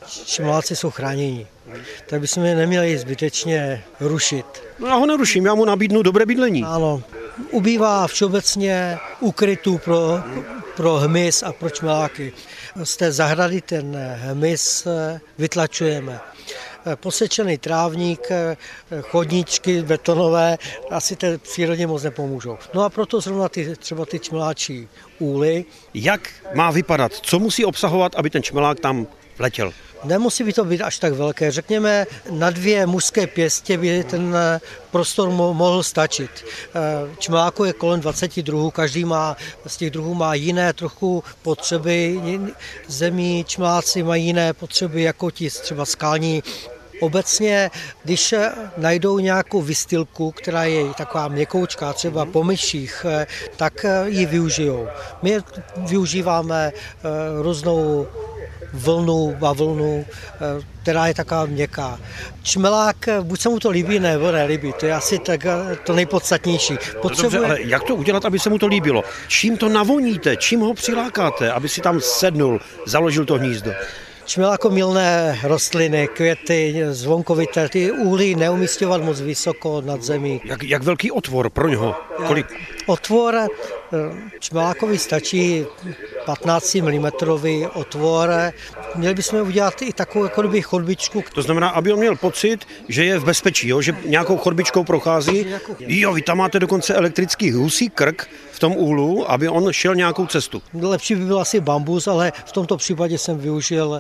čmeláci jsou chráněni, tak bychom je neměli zbytečně rušit. No já ho neruším, já mu nabídnu dobré bydlení. Ano, ubývá všeobecně úkrytů pro hmyz a pro čmeláky. Z té zahrady ten hmyz vytlačujeme. Posečený trávník, chodníčky betonové asi té přírodě moc nepomůžou. No a proto zrovna třeba ty čmeláčí úly. Jak má vypadat? Co musí obsahovat, aby ten čmelák tam vletěl? Nemusí by to být až tak velké. Řekněme, na 2 mužské pěstě by ten prostor mohl stačit. Čmeláků je kolem 20 druhů, každý z těch druhů má jiné trochu potřeby. Zemí čmeláci mají jiné potřeby, jako ti třeba skalní. Obecně, když najdou nějakou vystylku, která je taková měkoučká, třeba po myších, tak ji využijou. My využíváme různou bavlnu, která je taková měkká. Čmelák, buď se mu to líbí, nebo nelíbí, to je asi tak to nejpodstatnější. Dobře, ale jak to udělat, aby se mu to líbilo? Čím to navoníte, čím ho přilákáte, aby si tam sednul, založil to hnízdo? Čmelákomilné rostliny, květy, zvonkovité, ty úly neumísťovat moc vysoko nad zemí. Jak velký otvor pro něho? Kolik? Otvor čmelákovi stačí 15 mm otvor. Měli bychom udělat i takovou jako kdyby chodbičku. To znamená, aby on měl pocit, že je v bezpečí, jo? Že nějakou chodbičkou prochází. Jo, vy tam máte dokonce elektrický husí krk v tom úlu, aby on šel nějakou cestu. Lepší by byl asi bambus, ale v tomto případě jsem využil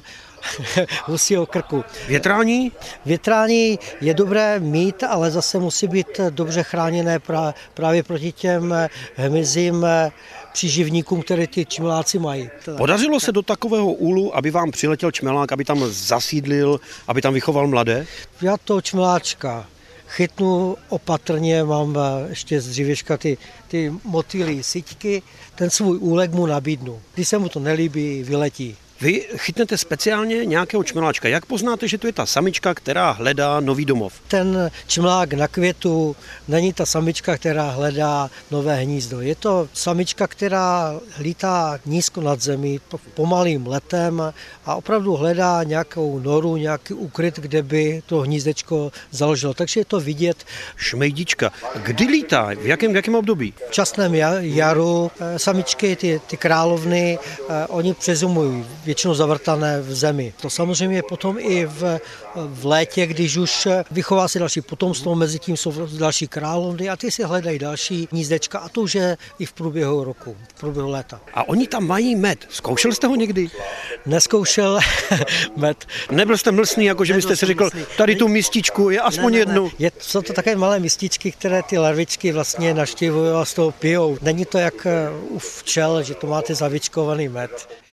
husího krku. Větrání? Větrání je dobré mít, ale zase musí být dobře chráněné právě proti těm hmyzím příživníkům, které ty čmeláci mají. Podařilo se do takového úlu, aby vám přiletěl čmelák, aby tam zasídlil, aby tam vychoval mladé? Já toho čmeláčka chytnu opatrně, mám ještě z dřívěžka ty motýlí syťky, ten svůj úlek mu nabídnu. Když se mu to nelíbí, vyletí. Vy chytnete speciálně nějakého čmeláčka. Jak poznáte, že to je ta samička, která hledá nový domov? Ten čmelák na květu není ta samička, která hledá nové hnízdo. Je to samička, která lítá nízko nad zemí, pomalým letem a opravdu hledá nějakou noru, nějaký úkryt, kde by to hnízdečko založilo. Takže je to vidět. Šmejdička. Kdy lítá? V jakém období? V časném jaru samičky, ty královny, oni přezumují, většinou zavrtané v zemi. To samozřejmě potom i v létě, když už vychová se další potomstvo, mezi tím jsou další královny a ty si hledají další hnízdečka a to už je i v průběhu roku, v průběhu léta. A oni tam mají med. Zkoušel jste ho někdy? Neskoušel med. Nebyl jste mlsný, jako že byste si řekl, tady tu mističku je aspoň jednu. Jsou to také malé mističky, které ty larvičky vlastně navštěvují a z toho pijou. Není to jak u včel, že to máte zavičkovaný med.